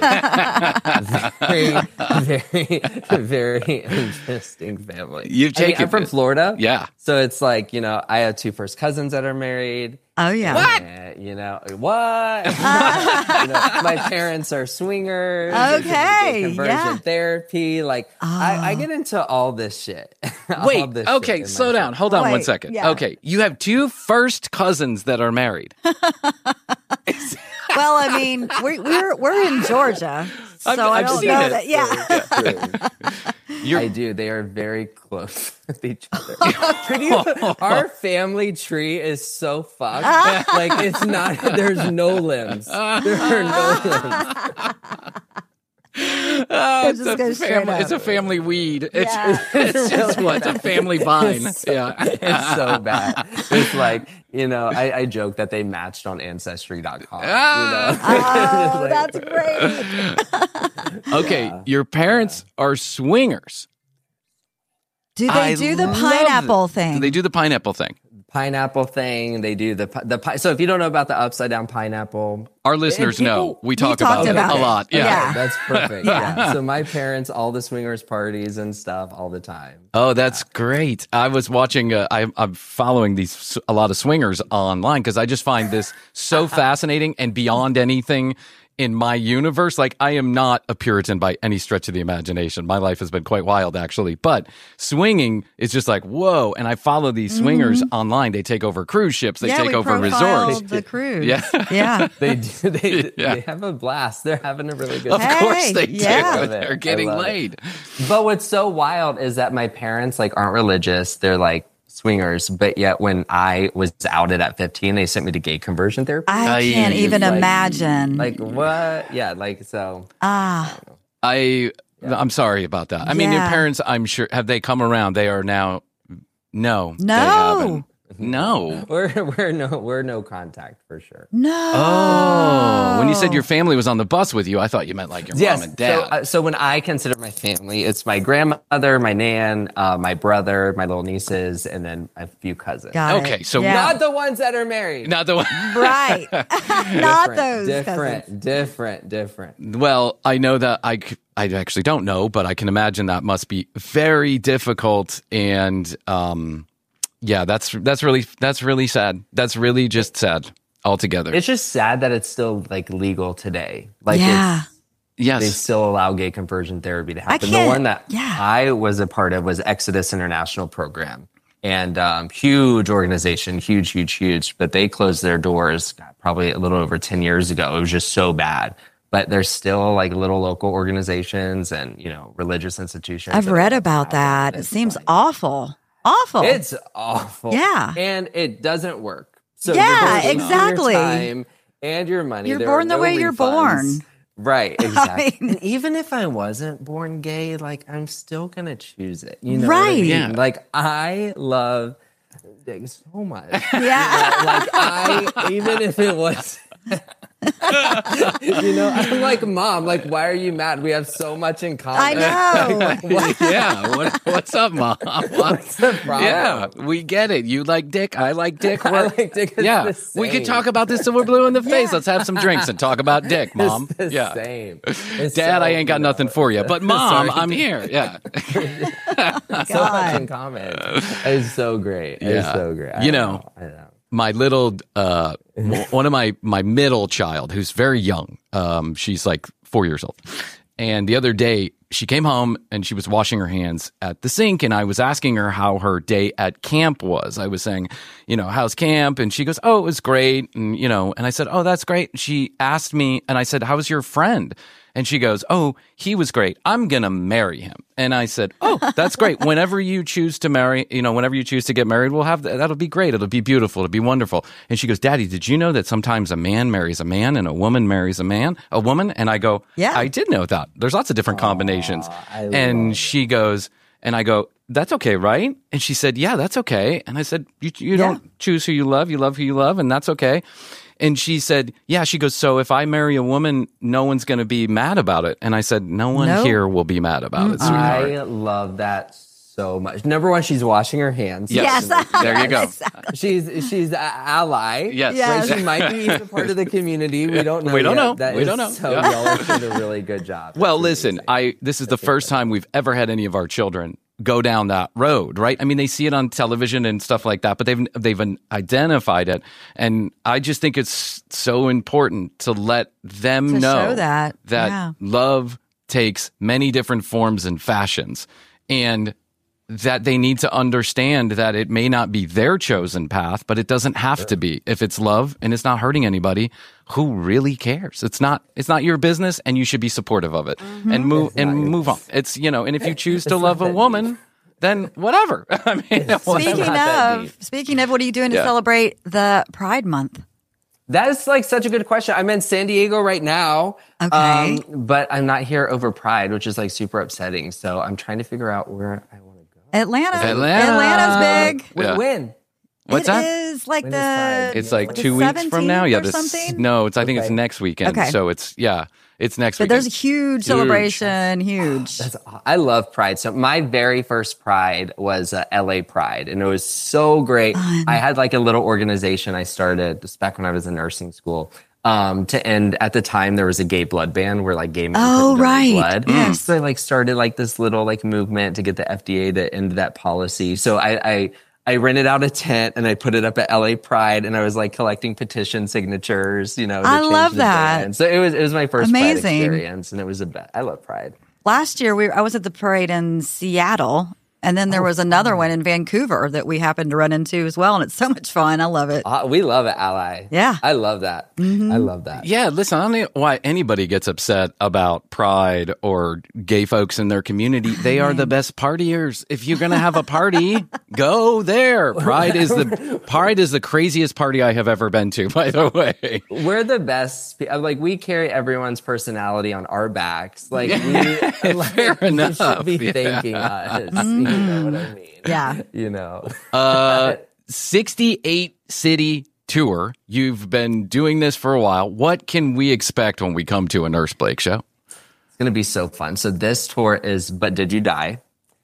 very, very, very interesting family. You've I mean, taken I'm from it. Florida. Yeah. So it's like, you know, I have two first cousins that are married. Oh yeah. And, you know, what? you know, my parents are swingers. It's a Okay, big conversion yeah. therapy. Like, I, I get into all this shit. All Wait, this shit okay, in slow my down. Hold on one Wait, second. yeah. Okay, you have two first cousins that are married. Well, I mean, we, we're we're in Georgia, so I've- I I've don't seen know it. that. Yeah. You're, I do. They are very close with each other. Could you, our family tree is so fucked. Like it's not. There's no limbs. There are no limbs. oh, it's, just a go straight family, up. it's a family weed. It's, Yeah. it's just what? It's a family vine. Yeah. It's so bad. It's like you know. I, I joke that they matched on Ancestry dot com. Ah. Oh, that's great. Okay, your parents are swingers. Do they I do the love pineapple it. thing? They do the pineapple thing. Pineapple thing. They do the pi- the. pi- So if you don't know about the upside down pineapple, Our listeners people- know we talk talked about, about it a it. lot. Yeah. Yeah. that's perfect. Yeah. So my parents, all the swingers parties and stuff, all the time. Oh, that's great. I was watching, uh, I, I'm following these, a lot of swingers online because I just find this so fascinating and beyond anything in my universe. Like, I am not a Puritan by any stretch of the imagination. My life has been quite wild, actually. But swinging is just like, whoa. And I follow these swingers mm-hmm. online. They take over cruise ships. They yeah, take we over resorts. The cruise. Yeah. Yeah. They do. They, yeah. they have a blast. They're having a really good Of time. course they yeah. do. They're getting laid. It. But what's so wild is that my parents like aren't religious. They're like swingers, but yet when I was outed at fifteen, they sent me to gay conversion therapy. I can't I, even like, imagine. Like what? Yeah, like so. Ah. I, yeah. I'm sorry about that. I mean, your Yeah. parents, I'm sure, have they come around? They are now, no. No. They haven't. No. We're we're no we're no contact for sure. No. Oh, when you said your family was on the bus with you, I thought you meant like your Yes. mom and dad. So, uh, so when I consider my family, it's my grandmother, my nan, uh, my brother, my little nieces, and then a few cousins. Got okay, it. so Yeah. Not the ones that are married. not the one. Right. Not those different, cousins. different, different. Well, I know that I, c- I actually don't know, but I can imagine that must be very difficult. And um, yeah, that's that's really that's really sad. That's really just sad altogether. It's just sad that it's still like legal today. Like Yeah. it's, yes, they still allow gay conversion therapy to happen. The can't- one that yeah. I was a part of was Exodus International Program. And um, huge organization, huge, huge, huge. But they closed their doors probably a little over ten years ago. It was just so bad. But there's still like little local organizations and, you know, religious institutions. I've that read are about that. happening. It seems awful. Awful. It's awful. Yeah. And it doesn't work. So Yeah, you're wasting exactly. Your time and your money. You're There born are the no way you're refunds. born. Right, exactly. mean- And even if I wasn't born gay, like I'm still gonna choose it. You know, Right. What I mean? Yeah. Like I love dick so much. Yeah. Like I, even if it was. You know, I'm like, Mom, like, why are you mad? We have so much in common. I know. Like, what- yeah. What, what's up, Mom? what's the problem? Yeah, we get it. You like dick. I like dick. I We're- like dick. It's yeah, the we can same. talk about this till we're blue in the face. Let's have some drinks and talk about dick, Mom. It's the yeah, same. It's Dad, so, I ain't got you know, nothing for you, but Mom, sorry. I'm here. Yeah, So much in common. It's so great. It's Yeah. so great. I You don't know, I know. my little uh w- one of my my middle child who's very young, um she's like four years old, and the other day she came home and she was washing her hands at the sink, and I was asking her how her day at camp was. I was saying, you know, how's camp? And she goes, oh, it was great. And you know, and I said, oh, that's great. She asked me, and I said, how's your friend? And she goes, oh, he was great. I'm going to marry him. And I said, oh, that's great. Whenever you choose to marry, you know, whenever you choose to get married, we'll have, that. That'll be great. It'll be beautiful. It'll be wonderful. And she goes, Daddy, did you know that sometimes a man marries a man and a woman marries a man, a woman? And I go, Yeah. I did know that. There's lots of different combinations. I And love she goes, and I go, that's okay, right? And she said, yeah, that's okay. And I said, you, you don't choose who you love. You love who you love, and that's okay. And she said, yeah, she goes, so if I marry a woman, no one's going to be mad about it. And I said, no one Nope. here will be mad about it, sweetheart. I love that so much. Number one, she's washing her hands. Yes. Yes. There you go. She's she's an ally. Yes. Yes. Right? She might be a part of the community. We don't know. We don't yet. know. That We is don't know. So Yeah. y'all are doing a really good job. Well, That's listen, amazing. I this is the first time we've ever had any of our children go down that road, right? I mean, they see it on television and stuff like that, but they've they've identified it, and I just think it's so important to let them To know show that, that yeah. love takes many different forms and fashions, and that they need to understand that it may not be their chosen path, but it doesn't have to be. If it's love and it's not hurting anybody, who really cares? It's not it's not your business, and you should be supportive of it and move and move on. It's, you know, and if you choose to love a woman, then whatever. I mean, Speaking Not that of, deep. speaking of, what are you doing to Yeah. celebrate the Pride Month? That is like such a good question. I'm in San Diego right now. Okay. Um, but I'm not here over Pride, which is like super upsetting. So I'm trying to figure out where I want to go. Atlanta. Atlanta. Atlanta's big. When? Yeah. when? What's It that? is like When the. is Pride? It's like the two weeks from now. seventeenth Yeah, or this, something? no, it's I think it's Okay. next weekend. Okay. So it's yeah, it's next But weekend. there's a huge celebration. Huge. That's, I love Pride. So my very first Pride was uh, L A Pride, and it was so great. I had like a little organization I started just back when I was in nursing school. Um, to end at the time there was a gay blood ban where like gay men Oh, couldn't donate right. blood. Yes. So I like started like this little like movement to get the F D A to end that policy. So I I, I rented out a tent and I put it up at L A Pride, and I was like collecting petition signatures, you know. To I change love the that. brand. So it was it was my first Amazing. Pride experience, and it was a bet. I love Pride. Last year, we I was at the parade in Seattle, and then there was another one in Vancouver that we happened to run into as well, and it's so much fun. I love it. Uh, we love it, Ally. Yeah. I love that. Mm-hmm. I love that. Yeah, listen, I don't know why anybody gets upset about Pride or gay folks in their community. They are the best partiers. If you're going to have a party, go there. Pride is the Pride is the craziest party I have ever been to, by the way. We're the best. pe- Like, we carry everyone's personality on our backs. Like, we, like, fair you enough. should be Yeah. thanking us. You know what I mean? Yeah. You know. Uh, sixty-eight city tour. You've been doing this for a while. What can we expect when we come to a Nurse Blake show? It's going to be so fun. So this tour is But Did You Die?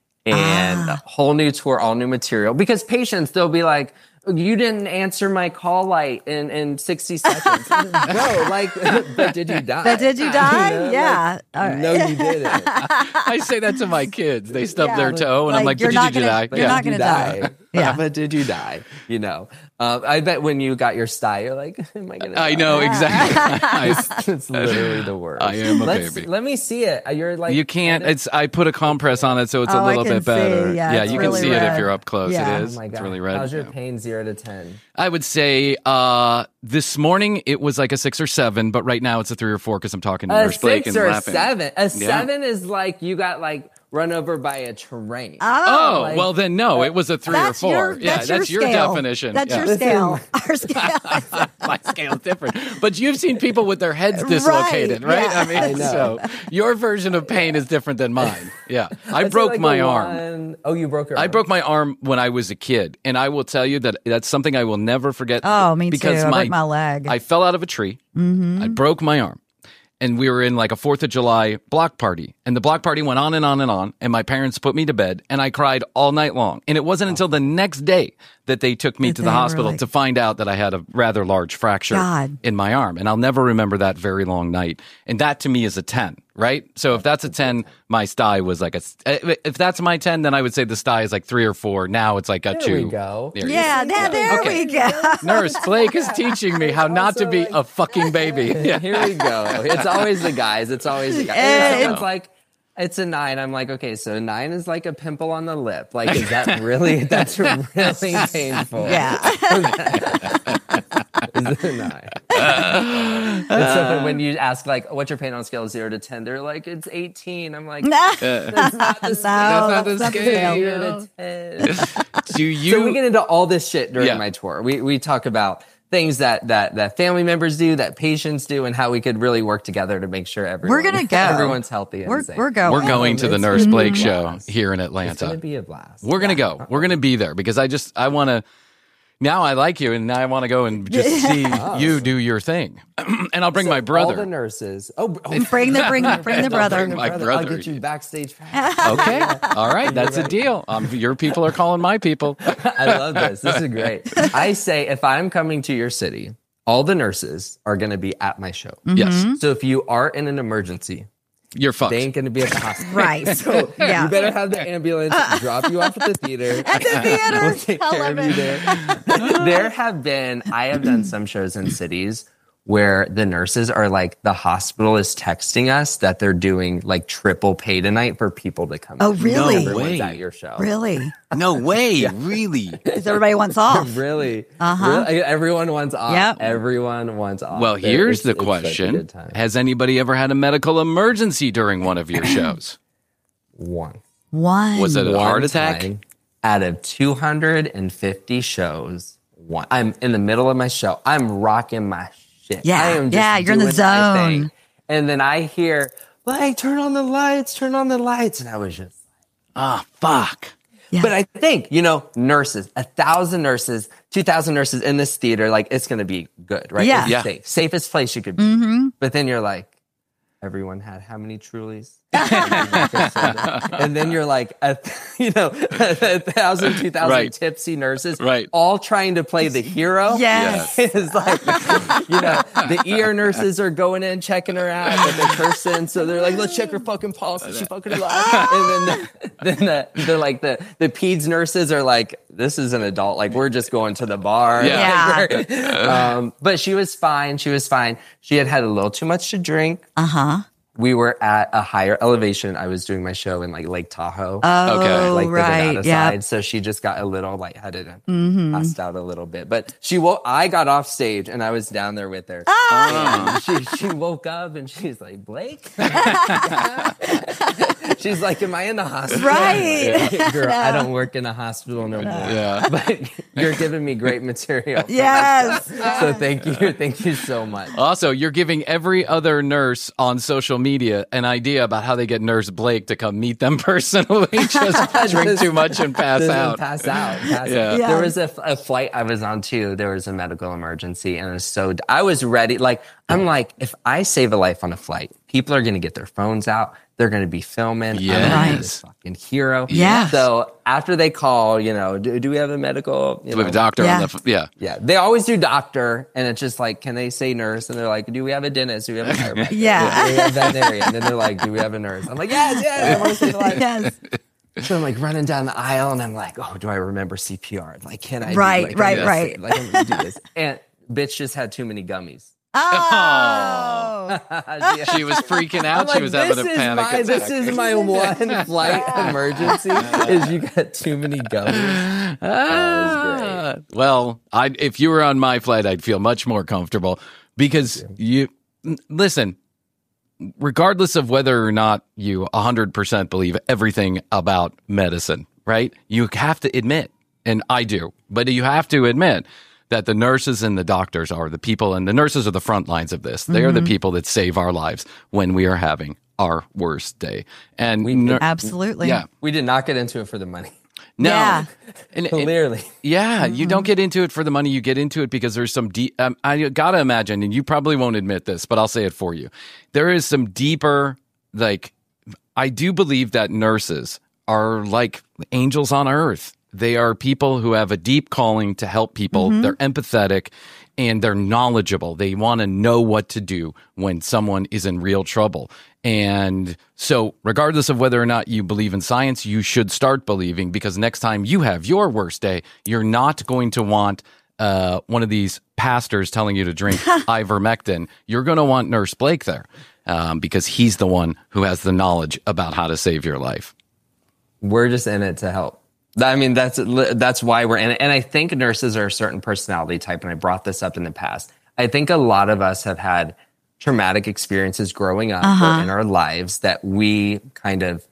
And Ah. a whole new tour, all new material. Because patients, they'll be like, you didn't answer my call light in, in sixty seconds. Bro, like, but did you die? But did you die? You know, Yeah. All Like, right. no, you didn't. I say that to my kids. They stub Yeah. their toe, and I'm like, Like, you're "But not did you gonna- die?" you're Yeah. not gonna die. Yeah. But did you die? You know, um, I bet when you got your sty, you're like, am I going to I know exactly. I- It's literally the worst. I am a Let's, baby. Let me see it. You're like, You can't. It's. I put a compress on it, so it's Oh, a I little can bit better. see. Yeah, it's you really can see it if red. you're up close. Yeah. It Oh is. my God. It's really red. How's your Yeah. pain zero to ten? I would say uh, this morning it was like a six or seven, but right now it's a three or four because I'm talking to A Nurse Blake six and or a laughing. seven. A seven is like you got like run over by a train. Oh, Like- well then no, it was a three That's or four. your, yeah, that's, that's your, your scale. definition. That's yeah. your scale. Our scale. My scale's different. But you've seen people with their heads dislocated, right? yeah. I mean, I know. so your version of pain is different than mine. Yeah. I I'd say broke like my a arm. one- Oh, you broke your arm. I broke my arm when I was a kid, and I will tell you that that's something I will never forget. Oh, me too. because I broke my leg. I fell out of a tree. I broke my arm. And we were in like a fourth of July block party. And the block party went on and on and on. And my parents put me to bed. And I cried all night long. And it wasn't until the next day that they took me Did to the they hospital really? to find out that I had a rather large fracture God. in my arm. And I'll never remember that very long night. And that to me is a ten, right? So if that's a ten, my sty was like a. If that's my ten, then I would say the sty is like three or four. Now it's like a There two. we go. There you Yeah, there, there Okay. we go. Nurse Blake is teaching me how not to be a fucking baby. Yeah. Here we go. It's always the guys. It's always the guys. Eh, It's like, it's a nine. I'm like, okay, so nine is like a pimple on the lip. Like, is that really, that's really painful. Yeah. Is it a nine? It's so funny when you ask, like, what's your pain on a scale of zero to ten? They're like, it's eighteen. I'm like, Nah. that's not the scale. No, not the that's not the scale. scale. Zero to ten. Do you? So we get into all this shit during Yeah. my tour. We we talk about things that that that family members do, that patients do, and how we could really work together to make sure everyone We're gonna go. everyone's healthy. And We're, safe. we're going. We're going to the It's Nurse gonna be Blake a show blast. here in It's Atlanta. gonna be a blast. We're gonna Yeah. go. We're gonna be there because I just I want to. Now I like you, and now I want to go and just see you do your thing. And I'll bring my All brother. the nurses. Oh, oh Bring the bring bring the brother. bring my I'll brother. get you backstage pass. Okay, all right, that's a deal. Um, your people are calling my people. I love this. This is great. I say if I'm coming to your city, all the nurses are going to be at my show. Yes, So if you are in an emergency, you're fucked. they ain't going to be at the hospital. Right. So Yeah. you better have the ambulance drop you off at the theater. At the theater. We'll take I care love of you it. there. There have been, I have done some shows in cities where the nurses are like, the hospital is texting us that they're doing like triple pay tonight for people to come. Oh, in. really? Everyone's way. at your show. Really? No way, really. Because everybody wants off. Really? Uh-huh. Really? Everyone wants off. Yep. Everyone wants off. Well, There- here's it's- the it's such a question: good time. has anybody ever had a medical emergency during one of your shows? One. One. Was it a One heart attack? time out of two hundred fifty shows, one. I'm in the middle of my show. I'm rocking my shit. Yeah, I am just yeah, you're in the doing my zone. thing. And then I hear, like, turn on the lights, turn on the lights. And I was just, Ah, fuck. Yeah. but I think, you know, nurses, a thousand nurses, two thousand nurses in this theater, like, it's going to be good, right? Yeah. It's Yeah. safe. Safest place you could be. Mm-hmm. But then you're like, everyone had how many Trulies? And and then you're like, a, you know, a thousand, two thousand Right. tipsy nurses, Right. all trying to play the hero. Yes. It's like, you know, the E R nurses are going in, checking her out, and they're cursing. So they're like, let's check her fucking pulse. Is she fucking alive? And then, the, then the, they're like, the, the peds nurses are like, this is an adult. Like, we're just going to the bar. Yeah. Like, um, but she was fine. She was fine. She had had a little too much to drink. Uh-huh. We were at a higher elevation. I was doing my show in like Lake Tahoe. Oh, Okay. Like the right. Nevada Yeah. side. So she just got a little lightheaded and Mm-hmm. passed out a little bit. But she woke, I got off stage and I was down there with her. Ah! And she, she woke up and she's like, Blake? She's like, am I in the hospital? Right. Girl, I don't work in a hospital no more. Yeah. But you're giving me great material. Yes. So thank you. Thank you so much. Also, you're giving every other nurse on social media an idea about how they get Nurse Blake to come meet them personally. Just drink too much and pass Doesn't out. Pass out. Pass Yeah. out. Yeah. There was a, a flight I was on too. There was a medical emergency, and it was so. I was ready. Like I'm like, if I save a life on a flight, people are going to get their phones out. They're going to be filming. Yes. I'm gonna be Right. this fucking hero. Yes. So after they call, you know, do, do we have a medical? You We have know, a doctor Yeah. on the f- yeah. Yeah, they always do doctor, and it's just like, can they say nurse? And they're like, do we have a dentist? Do we have a chiropractor? Yeah. Do we have a veterinarian? And then they're like, do we have a nurse? I'm like, yes, yes. I want to save a life. Yes. So I'm like running down the aisle, and I'm like, oh, do I remember C P R? Like, can I? do- Right, like, right, I'm gonna right. say- Like, I'm gonna do this. And bitch just had too many gummies. Oh. She was freaking out. I'm she like, was having a this is panic my, attack. This is my one flight emergency. Is you got too many gummies. Ah, well, I if you were on my flight, I'd feel much more comfortable because you n- listen. Regardless of whether or not you one hundred percent believe everything about medicine, right? You have to admit, and I do, but you have to admit that the nurses and the doctors are the people, and the nurses are the front lines of this. They are the people that save our lives when we are having our worst day. And nur- Absolutely. yeah, We did not get into it for the money. no, Yeah. and, and- Clearly. yeah, you don't get into it for the money. You get into it because there's some deep. Um, I gotta imagine, and you probably won't admit this, but I'll say it for you. There is some deeper, like, I do believe that nurses are like angels on earth. They are people who have a deep calling to help people. They're empathetic and they're knowledgeable. They want to know what to do when someone is in real trouble. And so, regardless of whether or not you believe in science, you should start believing, because next time you have your worst day, you're not going to want uh, one of these pastors telling you to drink ivermectin. You're going to want Nurse Blake there um, because he's the one who has the knowledge about how to save your life. We're just in it to help. I mean, that's that's why we're in it. And I think nurses are a certain personality type, and I brought this up in the past. I think a lot of us have had traumatic experiences growing up Uh-huh. or in our lives that we kind of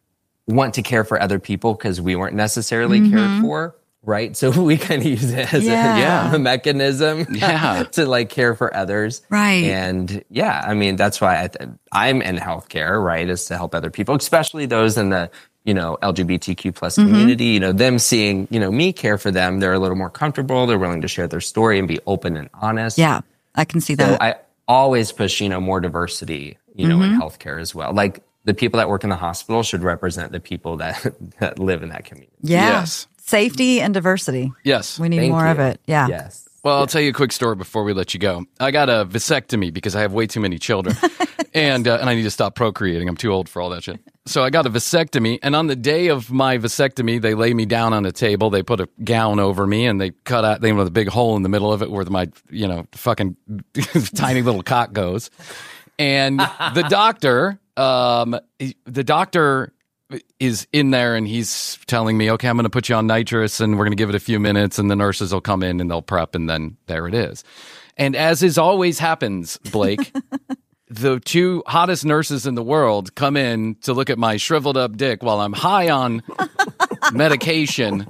want to care for other people because we weren't necessarily Mm-hmm. cared for, right? So we kind of use it as Yeah. a, Yeah. a mechanism Yeah. to like care for others. Right. And yeah, I mean, that's why I th- I'm in healthcare, right? Is to help other people, especially those in the, you know, L G B T Q plus Mm-hmm. community, you know, them seeing, you know, me care for them. They're a little more comfortable. They're willing to share their story and be open and honest. Yeah. I can see So that. I always push, you know, more diversity, you know, Mm-hmm. in healthcare as well. Like the people that work in the hospital should represent the people that, that live in that community. yeah. Yes. Safety and diversity. Yes. We need Thank more you. of it. Yeah. Yes. Well, I'll tell you a quick story before we let you go. I got a vasectomy because I have way too many children, and uh, and I need to stop procreating. I'm too old for all that shit. So I got a vasectomy, and on the day of my vasectomy, they lay me down on a table. They put a gown over me, and they cut out. They have a big hole in the middle of it where my you know fucking tiny little cock goes. And the doctor, um, the doctor. is in there and he's telling me, okay, I'm going to put you on nitrous and we're going to give it a few minutes and the nurses will come in and they'll prep and then there it is. And as is always happens, Blake, the two hottest nurses in the world come in to look at my shriveled up dick while I'm high on medication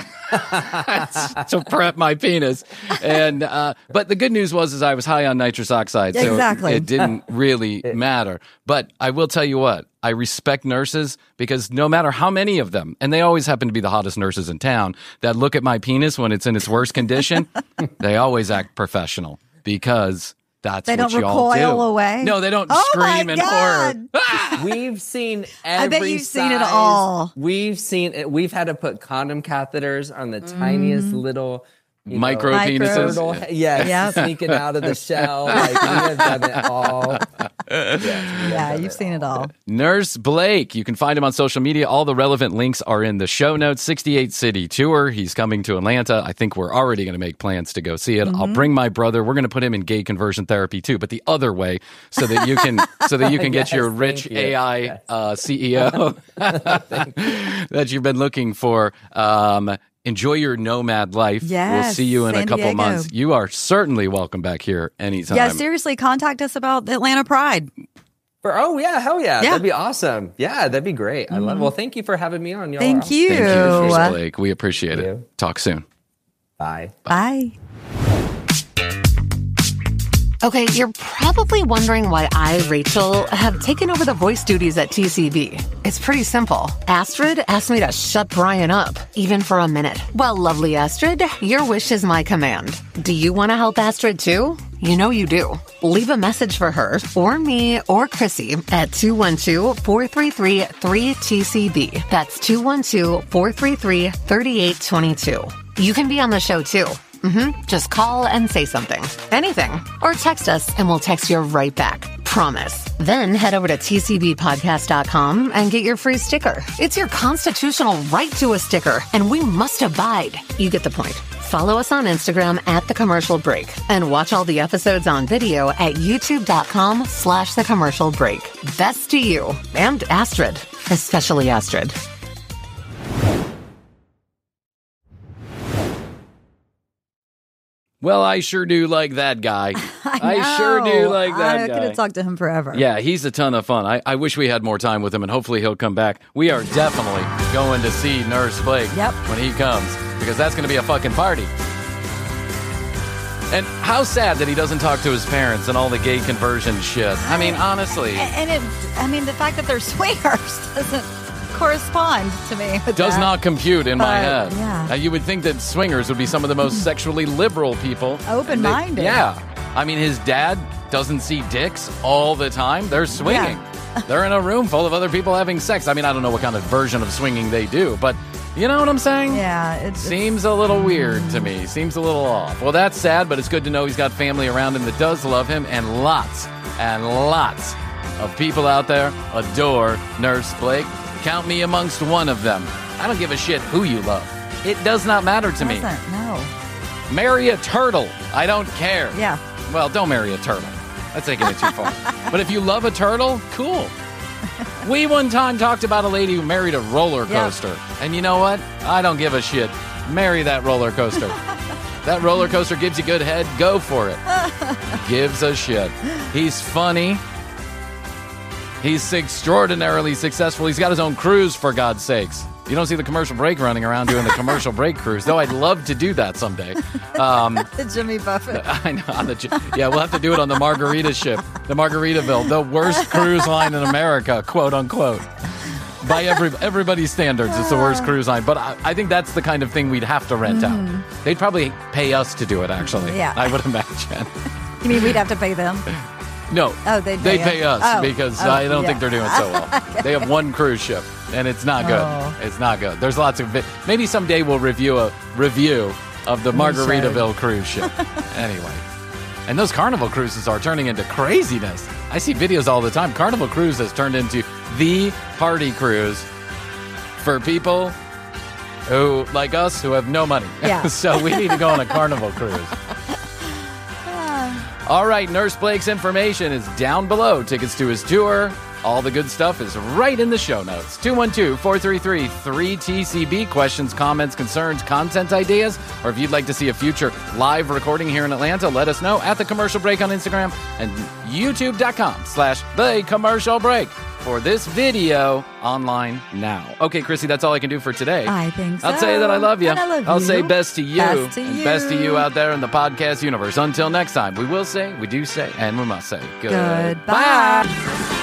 to prep my penis. And uh, but the good news was is I was high on nitrous oxide, so Exactly. it didn't really matter. But I will tell you what, I respect nurses because no matter how many of them, and they always happen to be the hottest nurses in town, that look at my penis when it's in its worst condition, they always act professional because That's They what don't y'all recoil do. away? No, they don't Oh my scream in horror. God. We've seen I every bet you've seen it size. all. We've seen it. We've had to put condom catheters on the tiniest little you Micro know, penises. turtle. Yes, Yep. sneaking out of the shell. Like we have done it all. Yeah, you've seen it all. Nurse Blake. You can find him on social media. All the relevant links are in the show notes. sixty-eight city tour. He's coming to Atlanta. I think we're already going to make plans to go see it. Mm-hmm. I'll bring my brother. We're going to put him in gay conversion therapy too, but the other way, so that you can so that you can get Yes, your thank rich you. A I Yes. uh, C E O that you've been looking for. Um, enjoy your nomad life. We'll Yes, see you in a San couple Diego. months. You are certainly welcome back here anytime. Yeah, seriously, contact us about the Atlanta Pride. For, oh yeah, hell yeah. Yeah. That'd be awesome. Yeah, that'd be great. I love. Well, thank you for having me on. Y'all. Thank you. Thank you, Nurse Blake. We appreciate Thank it. you. Talk soon. Bye. Bye. Okay, you're probably wondering why I, Rachel, have taken over the voice duties at T C B. It's pretty simple. Astrid asked me to shut Brian up, even for a minute. Well, lovely Astrid, your wish is my command. Do you want to help Astrid too? You know you do. Leave a message for her, or me, or Chrissy at two one two, four three three, three T C B. That's two one two, four three three, three eight two two. You can be on the show too. Mm-hmm. Just call and say something. Anything. Or text us and we'll text you right back. Promise. Then head over to T C B podcast dot com and get your free sticker. It's your constitutional right to a sticker, and we must abide. You get the point. Follow us on Instagram at The Commercial Break and watch all the episodes on video at youtube.com slash The Commercial Break. Best to you and Astrid, especially Astrid. Well, I sure do like that guy. I, sure do know. like that I guy. could have talked to him forever. Yeah, he's a ton of fun. I, I wish we had more time with him, and hopefully he'll come back. We are definitely going to see Nurse Blake Yep. when he comes, because that's going to be a fucking party. And how sad that he doesn't talk to his parents and all the gay conversion shit. I mean, honestly. And it, I mean, the fact that they're swingers doesn't correspond to me. With Does that. not compute in my But, head. yeah. Uh, you would think that swingers would be some of the most sexually liberal people. Open-minded. They- Yeah. I mean, his dad doesn't see dicks all the time. They're swinging. They're in a room full of other people having sex. I mean, I don't know what kind of version of swinging they do, but you know what I'm saying? Yeah, it's, Seems a little weird to me. Seems a little off. Well, that's sad, but it's good to know he's got family around him that does love him, and lots and lots of people out there adore Nurse Blake. Count me amongst one of them. I don't give a shit who you love. It does not matter to me. doesn't, no. Marry a turtle. I don't care. Yeah. Well, don't marry a turtle. That's taking it too far. But if you love a turtle, cool. We one time talked about a lady who married a roller coaster. And you know what? I don't give a shit. Marry that roller coaster. That roller coaster gives you good head. Go for it. Gives a shit. He's funny. He's extraordinarily successful. He's got his own cruise, for God's sakes. You don't see the commercial break running around doing the commercial break cruise, though I'd love to do that someday. Um, The Jimmy Buffett. I know. On the, yeah, we'll have to do it on the Margarita ship, the Margaritaville, the worst cruise line in America, quote unquote. By every everybody's standards, it's the worst cruise line. But I, I think that's the kind of thing we'd have to rent out. They'd probably pay us to do it, actually. Yeah. I would imagine. You mean we'd have to pay them? No. Oh, they'd pay they pay us. us Oh. because Oh, I don't yeah. think they're doing so well. They have one cruise ship, and it's not good. Oh. It's not good. There's lots of vi- maybe someday we'll review a review of the Margaritaville cruise ship. Anyway, and those Carnival cruises are turning into craziness. I see videos all the time. Carnival Cruise has turned into the party cruise for people who, like us, who have no money. Yeah. So we need to go on a Carnival cruise. All right, Nurse Blake's information is down below. Tickets to his tour, all the good stuff is right in the show notes. two one two, four three three, three T C B. Questions, comments, concerns, content ideas, or if you'd like to see a future live recording here in Atlanta, let us know at The Commercial Break on Instagram and youtube.com slash The Commercial Break for this video online now. Okay, Chrissy, that's all I can do for today. I think so. I'll tell you that I love you. And I love I'll you. say best to you. Best to and you. best to you out there in the podcast universe. Until next time, we will say, we do say, and we must say goodbye. Goodbye.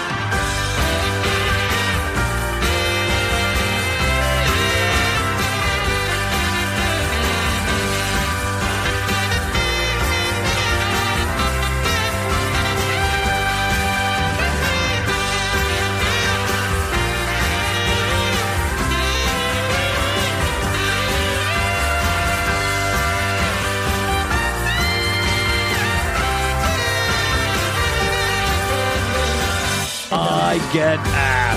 I get asked.